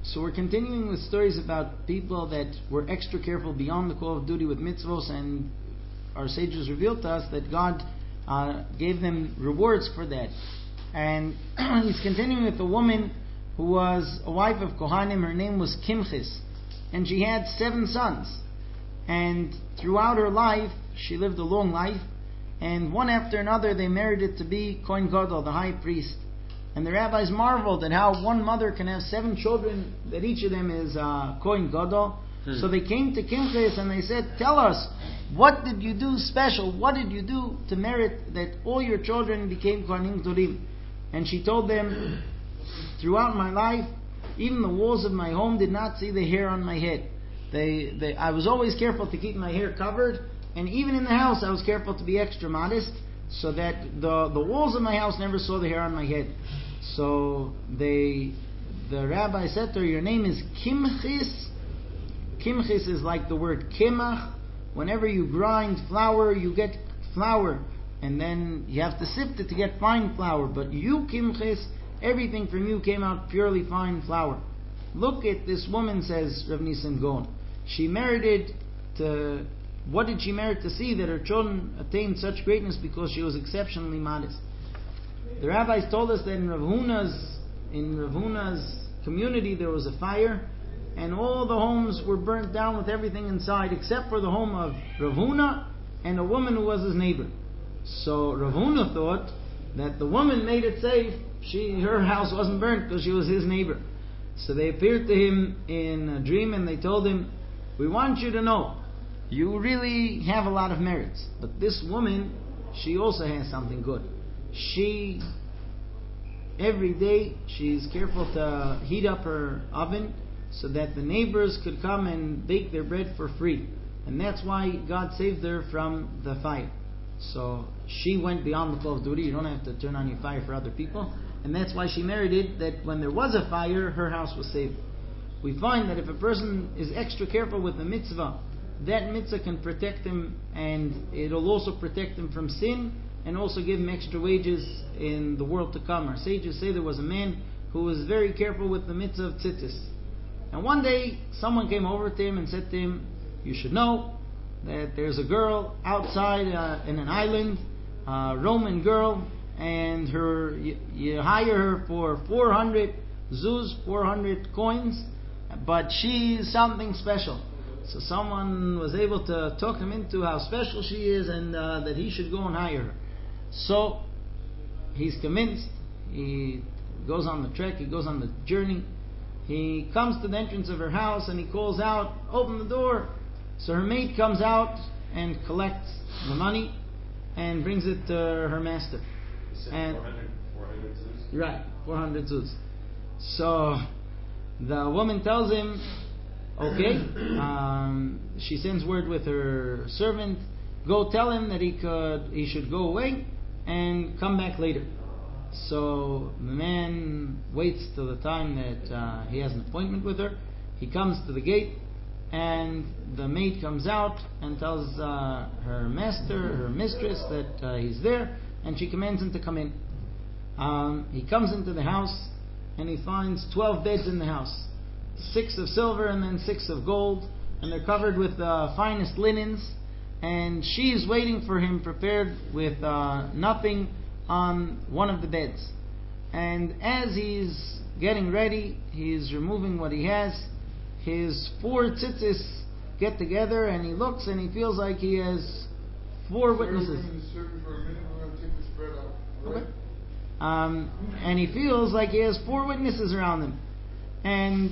So we're continuing with stories about people that were extra careful beyond the call of duty with mitzvos, and our sages revealed to us that God gave them rewards for that. And he's continuing with a woman who was a wife of Kohanim. Her name was Kimchis, and she had 7 sons. And throughout her life, she lived a long life, and one after another they merited to be Kohen Gadol, the high priest. And the rabbis marveled at how one mother can have 7 children, that each of them is Kohen Gadol. So they came to Kimchis and they said, tell us, what did you do special? What did you do to merit that all your children became Kohanim Gedolim? And she told them, throughout my life, even the walls of my home did not see the hair on my head. I was always careful to keep my hair covered, and even in the house I was careful to be extra modest, so that the walls of my house never saw the hair on my head. So the rabbi said to her, your name is Kimchis. Kimchis is like the word kemach. Whenever you grind flour, you get flour, and then you have to sift it to get fine flour. But you, Kimchis, everything from you came out purely fine flour. Look at this woman, says Rav Nissen Gaon. She merited to... What did she merit to see? That her children attained such greatness because she was exceptionally modest. The rabbis told us that in Rav Huna's community there was a fire, and all the homes were burnt down with everything inside except for the home of Rav Huna and a woman who was his neighbor. So Rav Huna thought that the woman made it safe. Her house wasn't burnt because she was his neighbor. So they appeared to him in a dream and they told him, we want you to know, you really have a lot of merits, but this woman, she also has something good. She, every day, she's careful to heat up her oven so that the neighbors could come and bake their bread for free. And that's why God saved her from the fire. So she went beyond the call of duty. You don't have to turn on your fire for other people. And that's why she merited that when there was a fire, her house was saved. We find that if a person is extra careful with the mitzvah, that mitzvah can protect him, and it'll also protect him from sin, and also give him extra wages in the world to come. Our sages say there was a man who was very careful with the mitzvah of tzitzis. And one day, someone came over to him and said to him, you should know that there's a girl outside in an island, a Roman girl, and you hire her for 400 zuz, 400 coins, but she's something special. So someone was able to talk him into how special she is, and that he should go and hire her. So he's convinced. He goes on the trek, he goes on the journey. He comes to the entrance of her house and he calls out, open the door. So her maid comes out and collects the money and brings it to her master. And 400 zuz? Right, 400 zuz. So the woman tells him, okay, she sends word with her servant, go tell him that he should go away and come back later. So the man waits till the time that he has an appointment with her. He comes to the gate, and the maid comes out and tells her master, her mistress, that he's there, and she commands him to come in. He comes into the house and he finds 12 beds in the house, 6 of silver and then 6 of gold, and they're covered with the finest linens, and she is waiting for him prepared with nothing on one of the beds. And as he's getting ready, he's removing what he has, his 4 tzitzis get together, and he looks and he feels like he has 4 witnesses. Okay. And he feels like he has 4 witnesses around him. And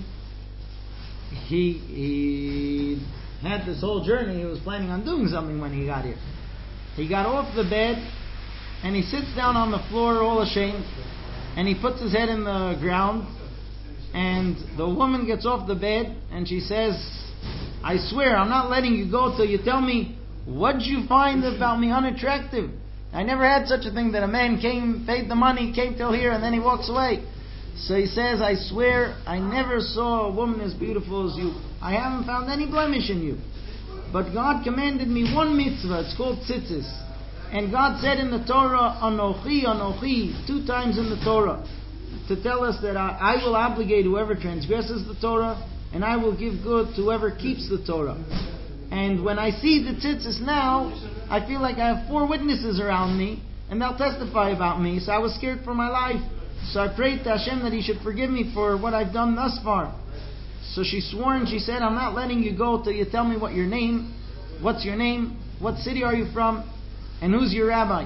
he had this whole journey. He was planning on doing something when he got here. He got off the bed and he sits down on the floor all ashamed, and he puts his head in the ground, and the woman gets off the bed and she says, I swear I'm not letting you go till you tell me, what'd you find about me unattractive? I never had such a thing that a man came, paid the money, came till here, and then he walks away. So he says, I swear I never saw a woman as beautiful as you. I haven't found any blemish in you. But God commanded me one mitzvah, it's called tzitzis. And God said in the Torah, Anochi, Anochi, 2 times in the Torah. to tell us that I will obligate whoever transgresses the Torah, and I will give good to whoever keeps the Torah. And when I see the tzitzis now, I feel like I have 4 witnesses around me, and they'll testify about me. So I was scared for my life. So I prayed to Hashem that He should forgive me for what I've done thus far. So she swore and she said, I'm not letting you go till you tell me what's your name, what city are you from, and who's your rabbi.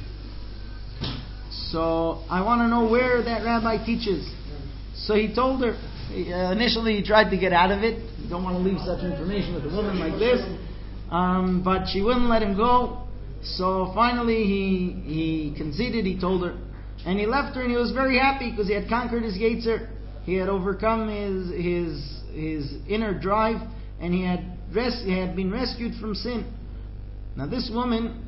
So I want to know where that rabbi teaches. So he told her. Initially he tried to get out of it. You don't want to leave such information with a woman like this. But she wouldn't let him go. So finally he conceded. He told her. And he left her, and he was very happy because he had conquered his Yetzer. He had overcome his inner drive, and he had been rescued from sin. Now this woman,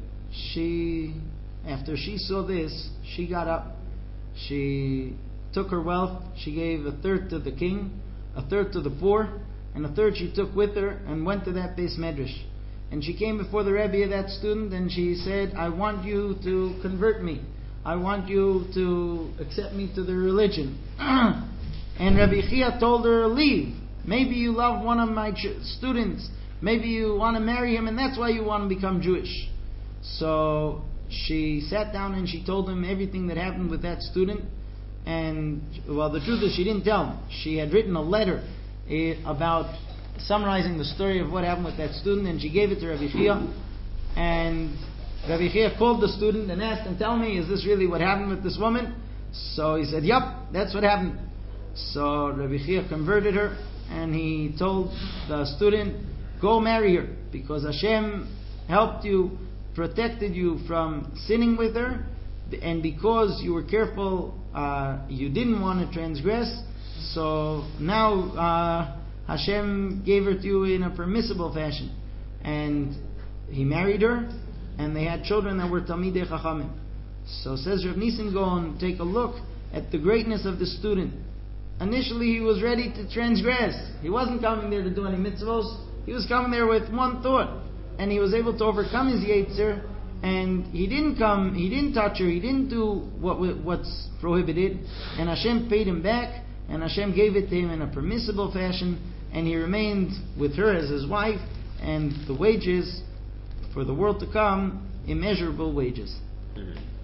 after she saw this, she got up. She took her wealth. She gave 1/3 to the king, 1/3 to the poor, and 1/3 she took with her and went to that Beis Medrash. And she came before the Rebbe of that student, and she said, I want you to convert me. I want you to accept me to the religion. And Rabbi Chia told her, leave. Maybe you love one of my students. Maybe you want to marry him, and that's why you want to become Jewish. So she sat down and she told him everything that happened with that student. And, well, the truth is she didn't tell him. She had written a letter about summarizing the story of what happened with that student, and she gave it to Rabbi Chia. And Rabbi Chia called the student and asked him, tell me, is this really what happened with this woman? So he said, yup, that's what happened. So Rabbi Chia converted her, and he told the student, go marry her, because Hashem helped you, protected you from sinning with her, and because you were careful, you didn't want to transgress, so now Hashem gave her to you in a permissible fashion. And he married her, and they had children that were Talmidei Chachamim. So says Rav Nissen Gaon, take a look at the greatness of the student. Initially he was ready to transgress. He wasn't coming there to do any mitzvos. He was coming there with one thought. And he was able to overcome his Yetzer. And he didn't touch her, he didn't do what's prohibited. And Hashem paid him back. And Hashem gave it to him in a permissible fashion. And he remained with her as his wife. And the wages for the world to come, immeasurable wages. Mm-hmm.